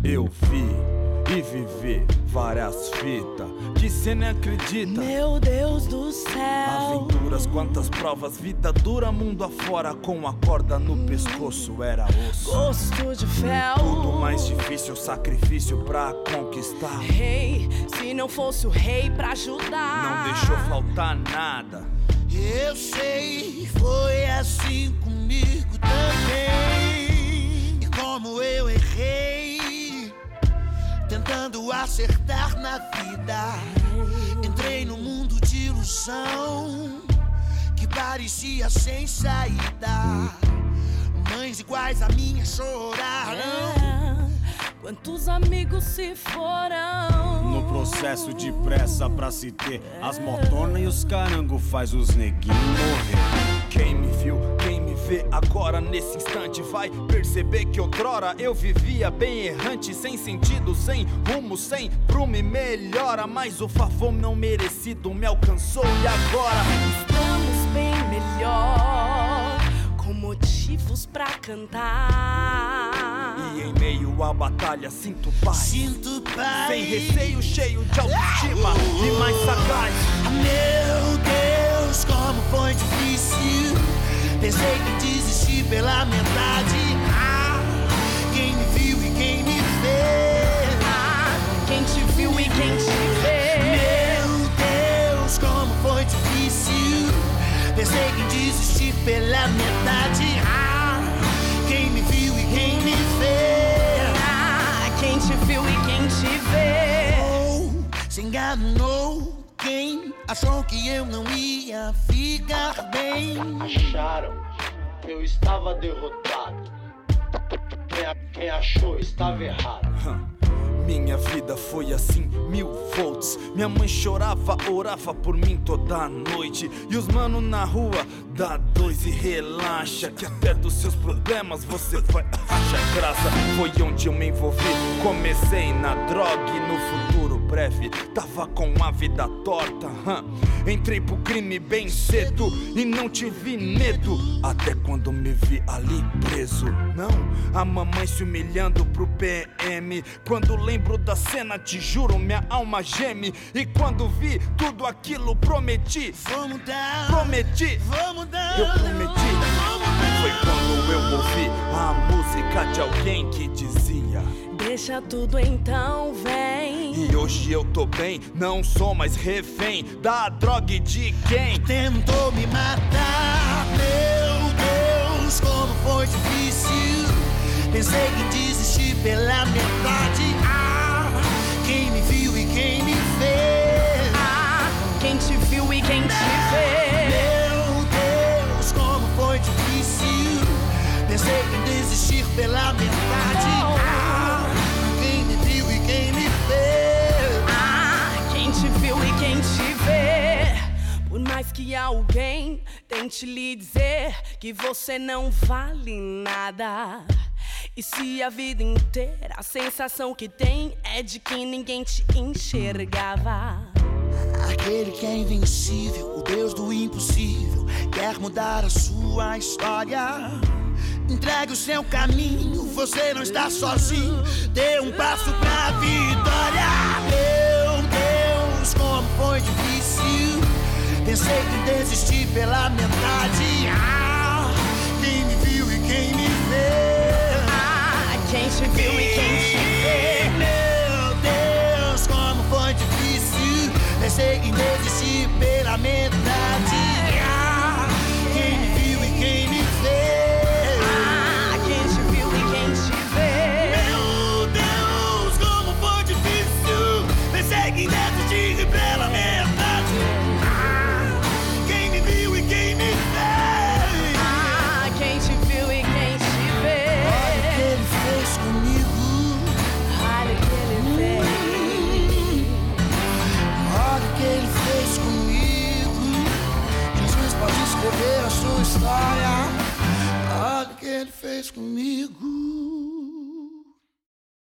Eu vi e vivi várias fitas que cê nem acredita. Meu Deus do céu. Aventuras, quantas provas, vida dura mundo afora. Com a corda no pescoço era osso. Gosto de fel. Tudo mais difícil, sacrifício pra conquistar. Rei, se não fosse o rei pra ajudar. Não deixou faltar nada. Eu sei, foi assim comigo também. E como eu errei, tentando acertar na vida, entrei no mundo de ilusão que parecia sem saída. Mães iguais a minha choraram. Quantos amigos se foram? No processo de pressa pra se ter, as motonas e os carango faz os neguinhos morrer. Quem me viu, quem me vê agora nesse instante vai perceber que outrora eu vivia bem errante, sem sentido, sem rumo, sem prumo e melhora. Mas o favor não merecido me alcançou e agora estamos bem melhor, com motivos pra cantar. E em meio à batalha sinto paz, sem receio, cheio de autoestima e mais sagaz. Meu Deus, como foi difícil. Pensei que desisti pela metade. Quem me viu e quem me vê. Quem te viu e quem te vê. Meu Deus, como foi difícil. Pensei que desisti pela metade. Quem me viu e quem me vê. Quem te viu e quem te vê. Se enganou quem achou que eu não ia ficar bem. Acharam que eu estava derrotado. Quem achou estava errado. Minha vida foi assim, 1000 volts. Minha mãe chorava, orava por mim toda noite. E os mano na rua, dá dois e relaxa, que até dos seus problemas você vai achar graça. Foi onde eu me envolvi, comecei na droga e no futuro breve tava com a vida torta. Entrei pro crime bem cedo e não tive medo, até quando me vi ali preso. Não, a mamãe se humilhando pro PM. Quando lembro da cena, te juro, minha alma geme. E quando vi tudo aquilo, prometi. Vou mudar, prometi, vou mudar. eu prometi. Foi quando eu ouvi a música de alguém que dizia: deixa tudo então, vem. E hoje eu tô bem, não sou mais refém da droga e de quem tentou me matar. Meu Deus, como foi difícil. Pensei que desisti pela metade. Quem me viu e quem me vê. Quem te viu e quem te vê. Meu Deus, como foi difícil. Pensei que desistir pela metade. Quem me viu e quem me vê. Quem te viu e quem te vê. Por mais que alguém tente lhe dizer que você não vale nada, e se a vida inteira a sensação que tem é de que ninguém te enxergava. Aquele que é invencível, o Deus do impossível, quer mudar a sua história. Entregue o seu caminho, você não está sozinho. Dê um passo pra vitória. Meu Deus, como foi difícil. Pensei que desisti pela metade. Quem me viu e quem me vê. Quem te viu e quem te vê. Meu Deus, como foi difícil. Pensei que desisti pela metade. Quem me viu e quem me vê. Quem te viu e quem te vê. Meu Deus, como foi difícil. Pensei que desisti pela metade. Quem me viu e quem me vê. Quem te viu e quem te vê. Olha o que ele fez comigo. Olha o que ele fez. Olha o que ele fez comigo. Jesus pode escrever a sua história. Olha o que ele fez comigo.